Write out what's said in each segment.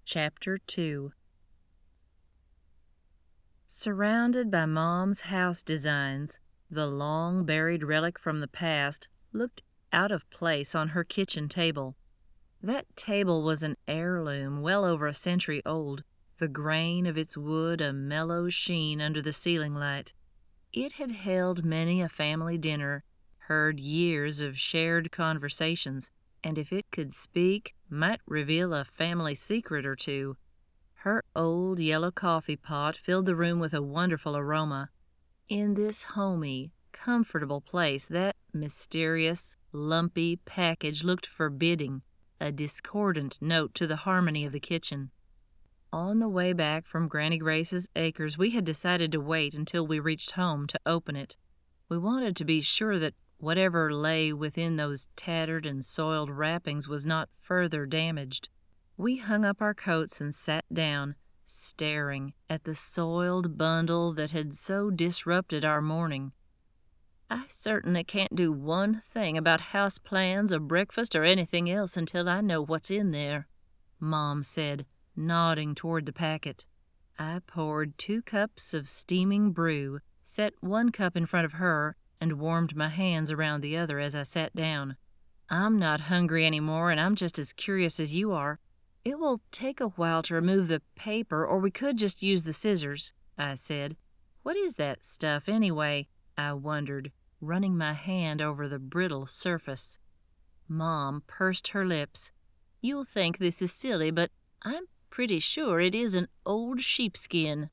Chapter 2. Surrounded by Mom's house designs, the long-buried relic from the past looked out of place on her kitchen table. That table was an heirloom well over a century old, the grain of its wood a mellow sheen under the ceiling light. It had held many a family dinner, heard years of shared conversations, and if it could speak, might reveal a family secret or two. Her old yellow coffee pot filled the room with a wonderful aroma. In this homey, comfortable place, that mysterious, lumpy package looked forbidding, a discordant note to the harmony of the kitchen. On the way back from Granny Grace's acres, we had decided to wait until we reached home to open it. We wanted to be sure that whatever lay within those tattered and soiled wrappings was not further damaged. We hung up our coats and sat down, staring at the soiled bundle that had so disrupted our morning. "I certainly can't do one thing about house plans or breakfast or anything else until I know what's in there," Mom said, nodding toward the packet. I poured 2 cups of steaming brew, set 1 cup in front of her, and warmed my hands around the other as I sat down. "I'm not hungry anymore, and I'm just as curious as you are. It will take a while to remove the paper, or we could just use the scissors," I said. "What is that stuff, anyway?" I wondered, running my hand over the brittle surface. Mom pursed her lips. "You'll think this is silly, but I'm pretty sure it is an old sheepskin."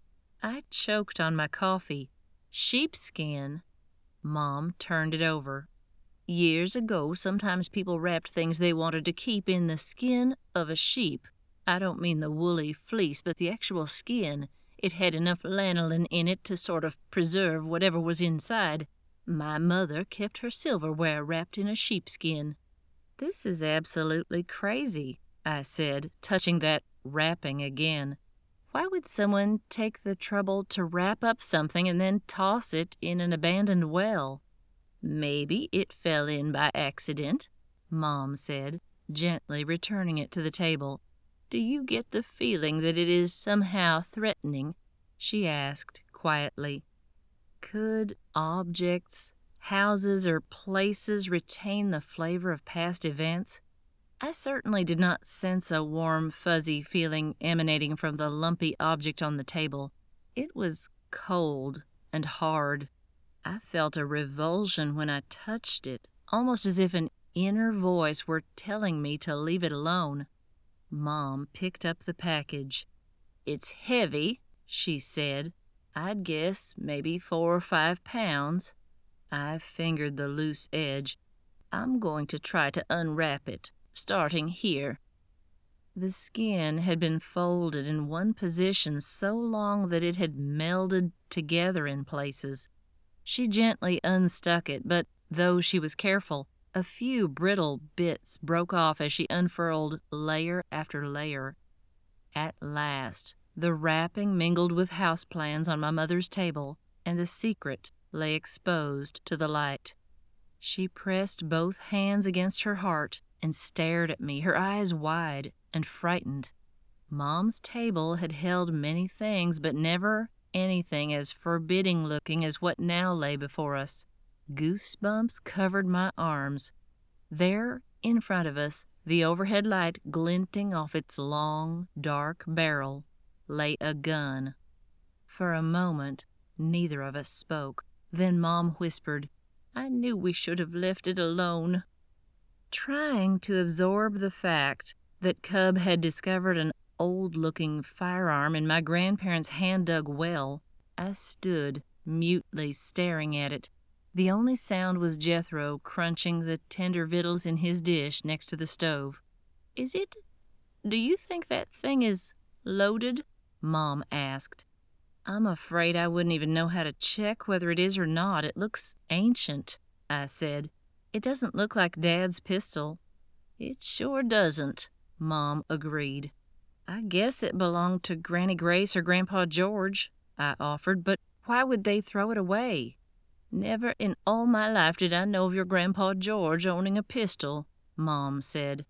I choked on my coffee. "Sheepskin?" Mom turned it over. "Years ago, sometimes people wrapped things they wanted to keep in the skin of a sheep. I don't mean the woolly fleece, but the actual skin. It had enough lanolin in it to sort of preserve whatever was inside. My mother kept her silverware wrapped in a sheepskin." "This is absolutely crazy," I said, touching that wrapping again. "Why would someone take the trouble to wrap up something and then toss it in an abandoned well?" "Maybe it fell in by accident," Mom said, gently returning it to the table. "Do you get the feeling that it is somehow threatening?" she asked quietly. Could objects, houses, or places retain the flavor of past events? I certainly did not sense a warm, fuzzy feeling emanating from the lumpy object on the table. It was cold and hard. I felt a revulsion when I touched it, almost as if an inner voice were telling me to leave it alone. Mom picked up the package. "It's heavy," she said. "I'd guess maybe 4 or 5 pounds." I fingered the loose edge. "I'm going to try to unwrap it, starting here." The skin had been folded in one position so long that it had melded together in places. She gently unstuck it, but though she was careful, a few brittle bits broke off as she unfurled layer after layer. At last, the wrapping mingled with houseplans on my mother's table, and the secret lay exposed to the light. She pressed both hands against her heart and stared at me, her eyes wide and frightened. Mom's table had held many things, but never anything as forbidding-looking as what now lay before us. Goosebumps covered my arms. There, in front of us, the overhead light glinting off its long, dark barrel, lay a gun. For a moment, neither of us spoke. Then Mom whispered, "I knew we should have left it alone." Trying to absorb the fact that Cub had discovered an old-looking firearm in my grandparents' hand-dug well, I stood mutely staring at it. The only sound was Jethro crunching the tender victuals in his dish next to the stove. Do you think that thing is loaded?" Mom asked. "I'm afraid I wouldn't even know how to check whether it is or not. It looks ancient," I said. "It doesn't look like Dad's pistol." "It sure doesn't," Mom agreed. "I guess it belonged to Granny Grace or Grandpa George," I offered, "but why would they throw it away?" "Never in all my life did I know of your Grandpa George owning a pistol," Mom said.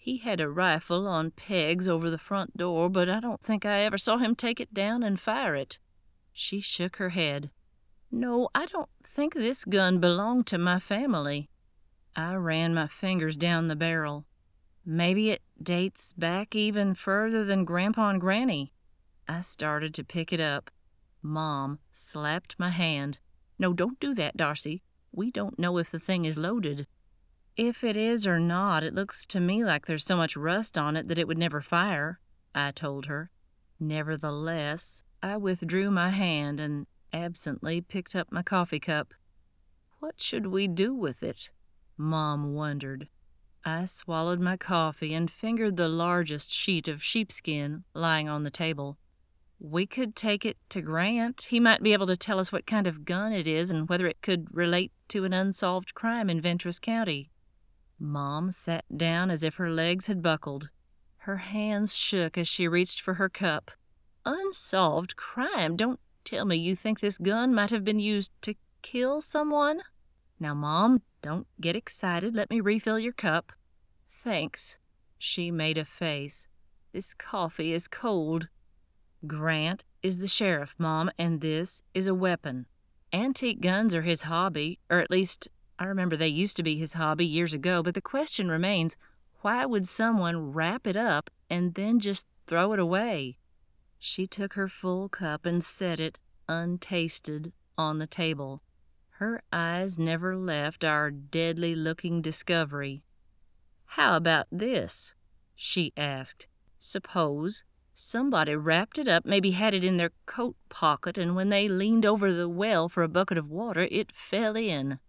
He had a rifle on pegs over the front door, but I don't think I ever saw him take it down and fire it." She shook her head. "No, I don't think this gun belonged to my family." I ran my fingers down the barrel. "Maybe it dates back even further than Grandpa and Granny." I started to pick it up. Mom slapped my hand. "No, don't do that, Darcy. We don't know if the thing is loaded." "If it is or not, it looks to me like there's so much rust on it that it would never fire," I told her. Nevertheless, I withdrew my hand and absently picked up my coffee cup. "What should we do with it?" Mom wondered. I swallowed my coffee and fingered the largest sheet of sheepskin lying on the table. "We could take it to Grant. He might be able to tell us what kind of gun it is and whether it could relate to an unsolved crime in Ventress County." Mom sat down as if her legs had buckled. Her hands shook as she reached for her cup. "Unsolved crime? Don't tell me you think this gun might have been used to kill someone?" "Now, Mom, don't get excited. Let me refill your cup." "Thanks." She made a face. "This coffee is cold." "Grant is the sheriff, Mom, and this is a weapon. Antique guns are his hobby, or at least I remember they used to be his hobby years ago, but the question remains, why would someone wrap it up and then just throw it away?" She took her full cup and set it, untasted, on the table. Her eyes never left our deadly-looking discovery. "How about this?" she asked. "Suppose somebody wrapped it up, maybe had it in their coat pocket, and when they leaned over the well for a bucket of water, it fell in."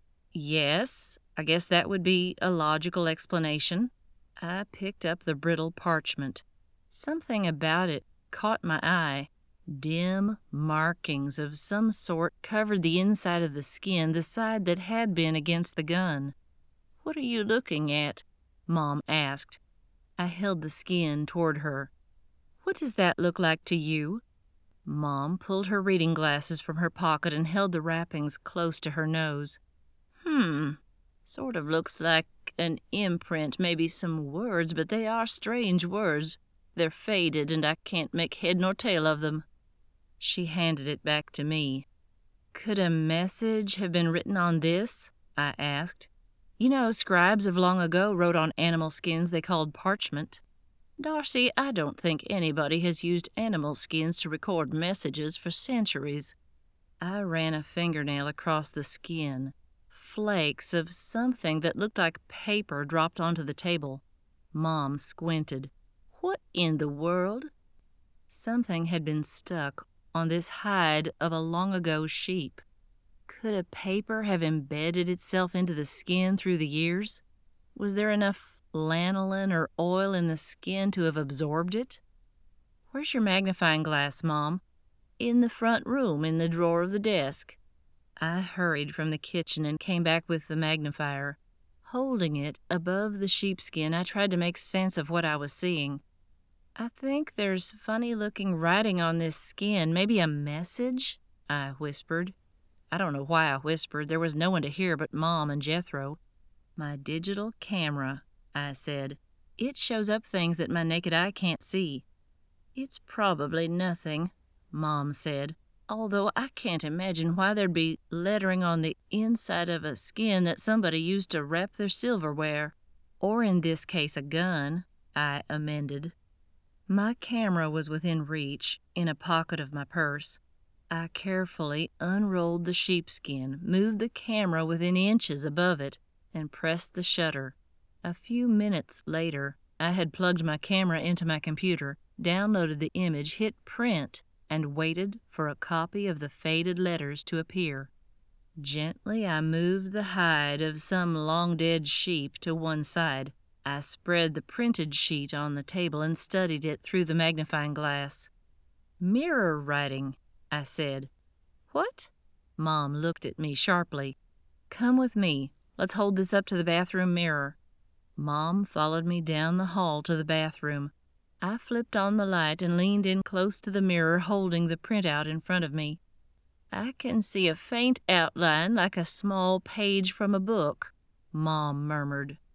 "Yes, I guess that would be a logical explanation." I picked up the brittle parchment. Something about it caught my eye. Dim markings of some sort covered the inside of the skin, the side that had been against the gun. "What are you looking at?" Mom asked. I held the skin toward her. "What does that look like to you?" Mom pulled her reading glasses from her pocket and held the wrappings close to her nose. Sort of looks like an imprint, maybe some words, but they are strange words. They're faded, and I can't make head nor tail of them." She handed it back to me. "Could a message have been written on this?" I asked. "You know, scribes of long ago wrote on animal skins they called parchment." "Darcy, I don't think anybody has used animal skins to record messages for centuries." I ran a fingernail across the skin. Flakes of something that looked like paper dropped onto the table. Mom squinted. "What in the world?" Something had been stuck on this hide of a long-ago sheep. Could a paper have embedded itself into the skin through the years? Was there enough lanolin or oil in the skin to have absorbed it? "Where's your magnifying glass, Mom?" "In the front room, in the drawer of the desk." I hurried from the kitchen and came back with the magnifier. Holding it above the sheepskin, I tried to make sense of what I was seeing. "I think there's funny-looking writing on this skin, maybe a message," I whispered. I don't know why I whispered. There was no one to hear but Mom and Jethro. "My digital camera," I said. "It shows up things that my naked eye can't see." "It's probably nothing," Mom said, "although I can't imagine why there'd be lettering on the inside of a skin that somebody used to wrap their silverware. Or in this case a gun," I amended. My camera was within reach, in a pocket of my purse. I carefully unrolled the sheepskin, moved the camera within inches above it, and pressed the shutter. A few minutes later, I had plugged my camera into my computer, downloaded the image, hit print, and waited for a copy of the faded letters to appear. Gently I moved the hide of some long-dead sheep to one side. I spread the printed sheet on the table and studied it through the magnifying glass. "Mirror writing," I said. "What?" Mom looked at me sharply. "Come with me. Let's hold this up to the bathroom mirror." Mom followed me down the hall to the bathroom. I flipped on the light and leaned in close to the mirror, holding the printout in front of me. "I can see a faint outline like a small page from a book," Mom murmured.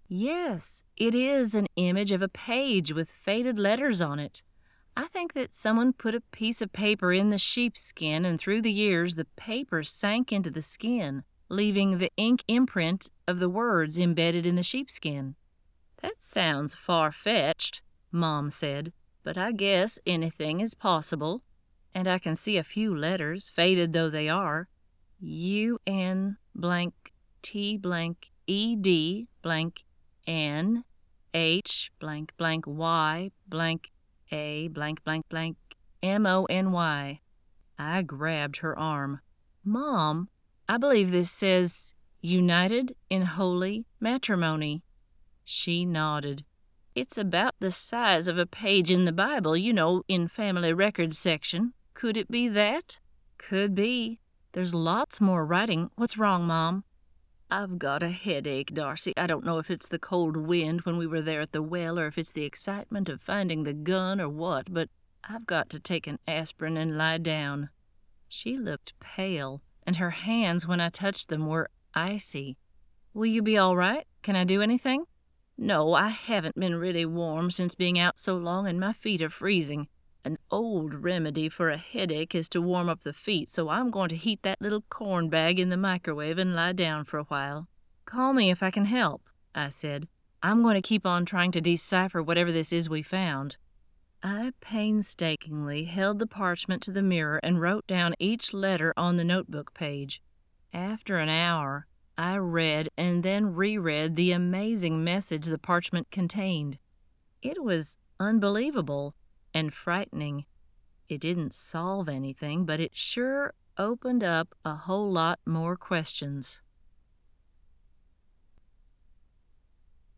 Yes, it is an image of a page with faded letters on it. I think that someone put a piece of paper in the sheepskin, and through the years the paper sank into the skin, leaving the ink imprint of the words embedded in the sheepskin. That sounds far-fetched, Mom said, but I guess anything is possible. And I can see a few letters, faded though they are. UN blank T blank ED blank N H blank blank Y blank A blank blank blank MONY. I grabbed her arm. Mom, I believe this says United in Holy Matrimony. She nodded. It's about the size of a page in the Bible, in Family Records section. Could it be that? Could be. There's lots more writing. What's wrong, Mom? I've got a headache, Darcy. I don't know if it's the cold wind when we were there at the well or if it's the excitement of finding the gun or what, but I've got to take an aspirin and lie down. She looked pale, and her hands, when I touched them, were icy. Will you be all right? Can I do anything? No, I haven't been really warm since being out so long, and my feet are freezing. An old remedy for a headache is to warm up the feet, so I'm going to heat that little corn bag in the microwave and lie down for a while. Call me if I can help, I said. I'm going to keep on trying to decipher whatever this is we found. I painstakingly held the parchment to the mirror and wrote down each letter on the notebook page. After an hour, I read and then reread the amazing message the parchment contained. It was unbelievable and frightening. It didn't solve anything, but it sure opened up a whole lot more questions.